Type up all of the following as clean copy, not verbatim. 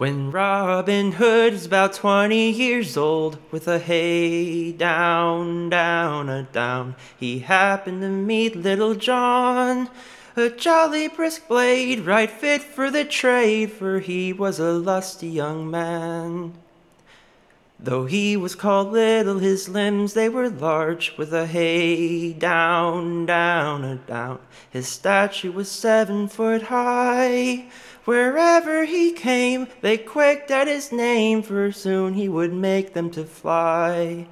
When Robin Hood is about 20 years old, with a hey down, down, a down, he happened to meet Little John, a jolly brisk blade, right fit for the trade, for he was a lusty young man. Though he was called little, his limbs they were large, with a hey down, down, a down. His stature was 7 foot high. Wherever he came, they quaked at his name, for soon he would make them to fly.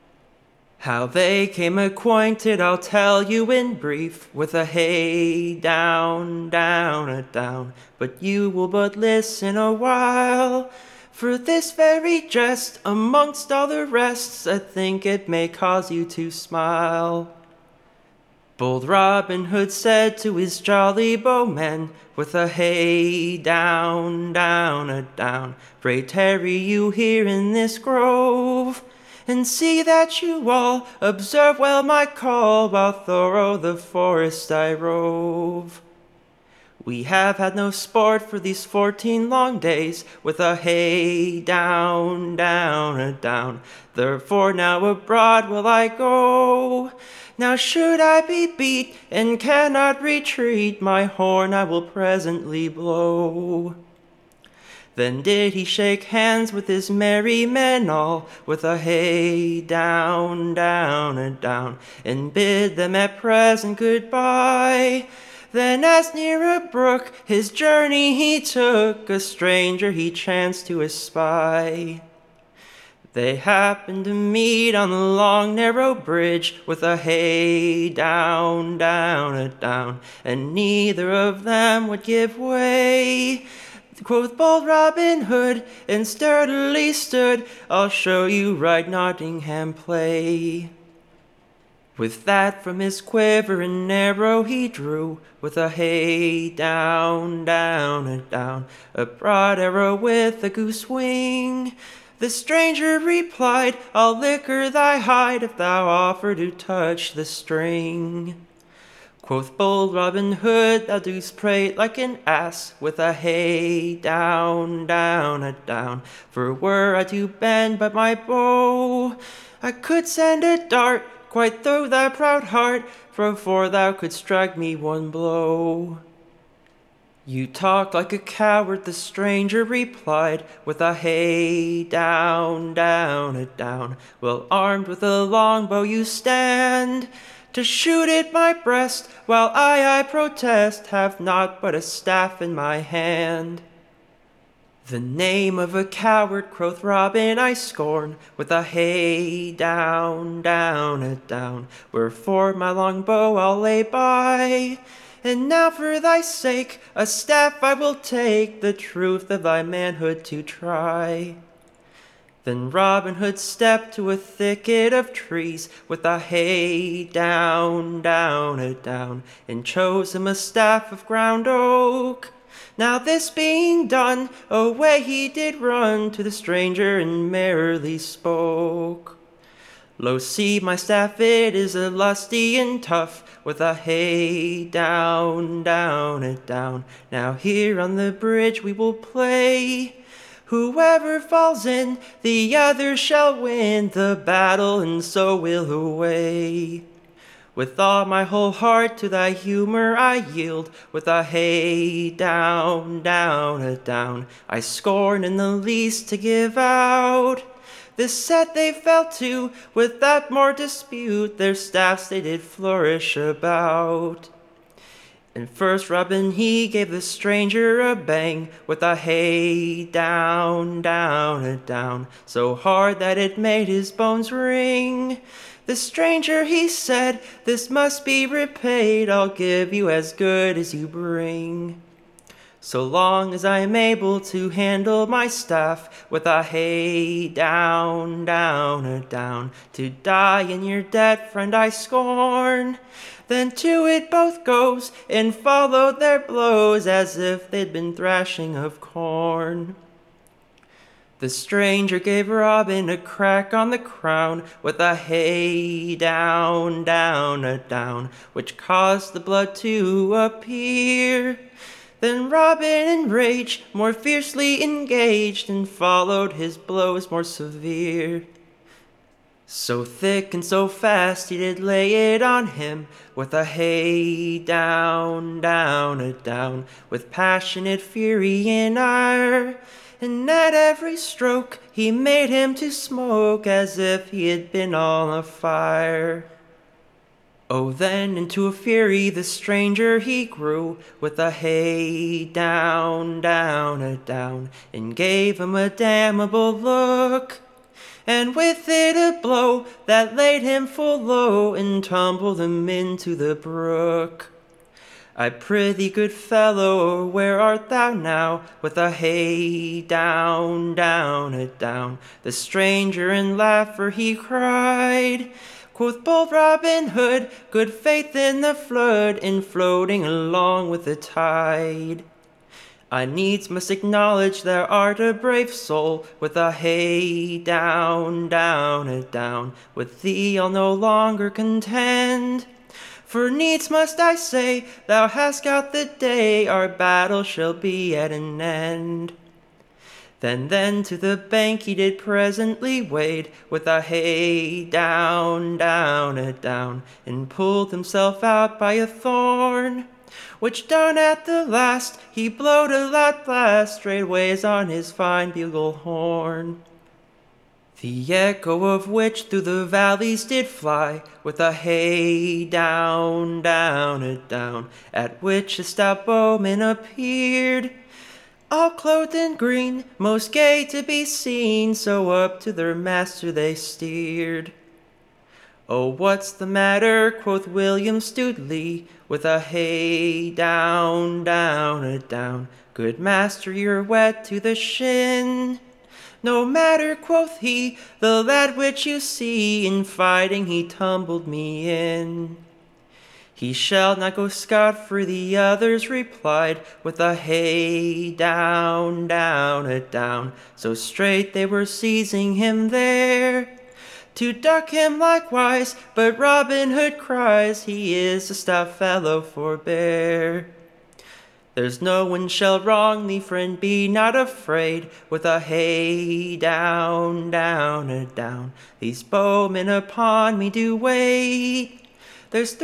How they came acquainted I'll tell you in brief, with a hey down, down, a down. But you will but listen a while, for this very jest, amongst all the rests, I think it may cause you to smile. Bold Robin Hood said to his jolly bowmen, with a hey down, down, a down, pray tarry you here in this grove, and see that you all observe well my call, while thorough the forest I rove. We have had no sport for these 14 long days, with a hey down, down, a down, therefore now abroad will I go. Now should I be beat and cannot retreat, my horn I will presently blow. Then did he shake hands with his merry men all, with a hey down, down, a down, and bid them at present goodbye. Then as near a brook his journey he took, a stranger he chanced to espy. They happened to meet on the long narrow bridge, with a hey down, down, a down, and neither of them would give way. Quoth bold Robin Hood, and sturdily stood, I'll show you right Nottingham play. With that from his quiver an arrow he drew, with a hey down, down, a down, a broad arrow with a goose wing. The stranger replied, I'll liquor thy hide if thou offer to touch the string. Quoth bold Robin Hood, thou dost prate like an ass, with a hey down, down, a down, for were I to bend but my bow, I could send a dart quite through thy proud heart, before thou couldst strike me one blow. You talk like a coward, the stranger replied, with a hey down, down, a down. Well armed with a longbow you stand, to shoot at my breast, while I protest, have naught but a staff in my hand. The name of a coward, quoth Robin, I scorn, with a hey down, down, a down, wherefore my longbow I'll lay by. And now for thy sake a staff I will take, the truth of thy manhood to try. Then Robin Hood stepped to a thicket of trees, with a hey down, down, a down, and chose him a staff of ground oak. Now this being done, away he did run to the stranger and merrily spoke. Lo, see my staff, it is a lusty and tough, with a hey down, down, a down. Now here on the bridge we will play. Whoever falls in, the other shall win the battle, and so will away. With all my whole heart to thy humor I yield, with a hey down, down, a down. I scorn in the least to give out. This set they fell to, without more dispute, their staffs they did flourish about. And first Robin he gave the stranger a bang, with a hey down, down, a down, so hard that it made his bones ring. The stranger he said, this must be repaid, I'll give you as good as you bring. So long as I am able to handle my staff, with a hey down, down, a down, to die in your debt, friend, I scorn. Then to it both goes, and followed their blows, as if they'd been thrashing of corn. The stranger gave Robin a crack on the crown, with a hey down, down, a down, which caused the blood to appear. Then Robin in rage more fiercely engaged, and followed his blows more severe. So thick and so fast he did lay it on him, with a hey down, down, a down, with passionate fury and ire. And at every stroke he made him to smoke, as if he had been all afire. Oh, then into a fury the stranger he grew, with a hey down, down, a down, and gave him a damnable look, and with it a blow that laid him full low, and tumbled him into the brook. I prithee, good fellow, where art thou now? With a hey down, down, a down, the stranger in laughter he cried. Quoth bold Robin Hood, good faith in the flood, in floating along with the tide. I needs must acknowledge thou art a brave soul, with a hey down, down, a down, with thee I'll no longer contend. For needs must I say, thou hast got the day, our battle shall be at an end. Then to the bank he did presently wade, with a hey down, down, a down, and pulled himself out by a thorn, which done at the last he blowed a loud blast straightways on his fine bugle horn, the echo of which through the valleys did fly, with a hey down, down, a down, at which a stout bowman appeared, all clothed in green, most gay to be seen, so up to their master they steered. Oh, what's the matter, quoth William Studley, with a hey down, down, a down, good master, you're wet to the shin. No matter, quoth he, the lad which you see, in fighting he tumbled me in. He shall not go scot-free, the others replied, with a hey down, down, a down, so straight they were seizing him there, to duck him likewise, but Robin Hood cries, he is a stout fellow, forbear. There's no one shall wrong thee, friend, be not afraid, with a hey down, down, a down, these bowmen upon me do wait. There's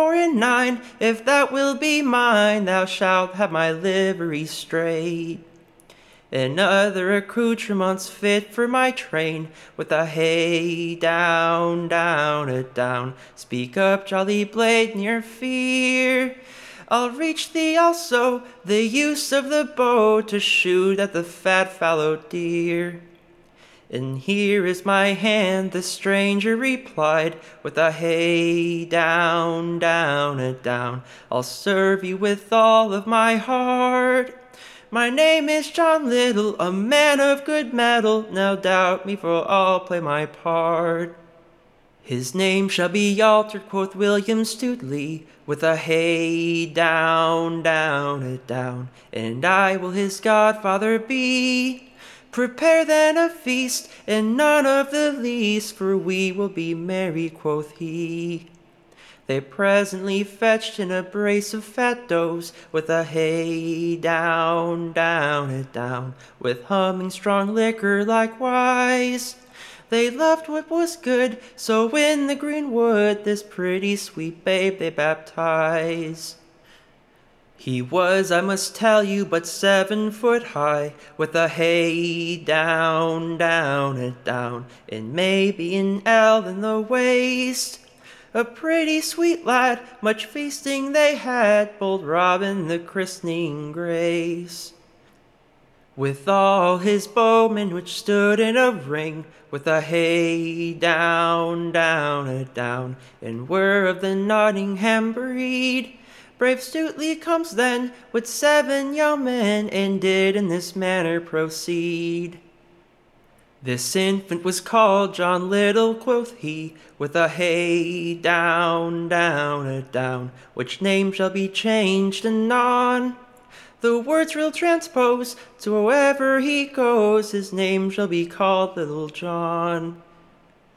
69, if that will be mine, thou shalt have my livery straight, and other accoutrements fit for my train, with a hey down, down, a down, speak up, jolly blade, near fear. I'll reach thee also the use of the bow, to shoot at the fat fallow deer. And here is my hand, the stranger replied, with a hey down, down, a down, I'll serve you with all of my heart. My name is John Little, a man of good mettle, now doubt me, for I'll play my part. His name shall be altered, quoth William Studley, with a hey down, down, a down, and I will his godfather be. Prepare then a feast, and none of the least, for we will be merry, quoth he. They presently fetched in a brace of fat does, with a hey down, down, a down, with humming strong liquor likewise. They loved what was good, so in the green wood this pretty sweet babe they baptize. He was, I must tell you, but 7 foot high, with a hey down, down, a down, and maybe an ell in the waist. A pretty sweet lad, much feasting they had, bold Robin the christening grace. With all his bowmen which stood in a ring, with a hey down, down, a down, and were of the Nottingham breed. Brave Studley comes then with 7 young men, and did in this manner proceed. This infant was called John Little, quoth he, with a hey down, down, a down, which name shall be changed anon. The words will transpose, to wherever he goes, his name shall be called Little John.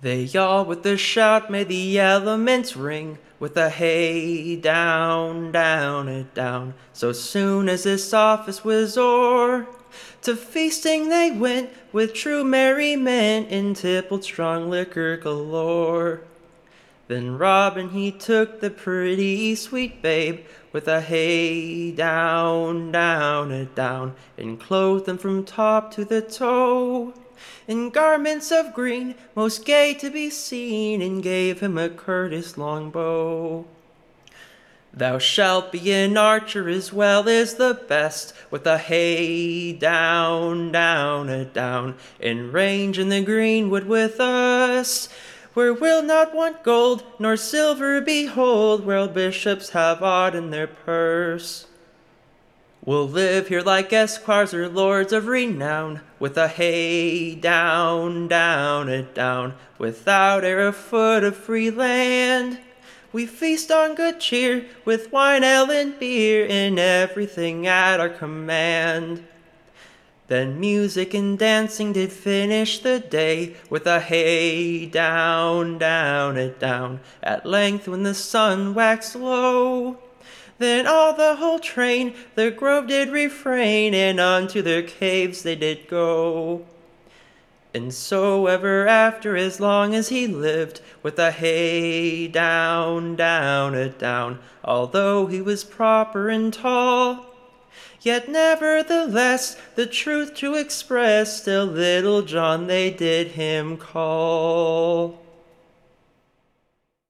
They all with a shout made the elements ring, with a hey down, down, and down. So soon as this office was o'er, to feasting they went with true merriment, and tippled strong liquor galore. Then Robin he took the pretty sweet babe, with a hey down, down, and down, and clothed them from top to the toe in garments of green, most gay to be seen, and gave him a courteous long bow. Thou shalt be an archer as well as the best, with a hey down, down, a down, and range in the greenwood with us, where will not want gold nor silver behold, where bishops have aught in their purse. We'll live here like esquires or lords of renown, with a hey down, down, a down, without e'er a foot of free land. We feast on good cheer, with wine, ale, and beer, and everything at our command. Then music and dancing did finish the day, with a hey down, down, a down. At length when the sun waxed low, then all the whole train the grove did refrain, and unto their caves they did go. And so ever after, as long as he lived, with a hey down, down, a down, although he was proper and tall, yet nevertheless the truth to express, still Little John they did him call.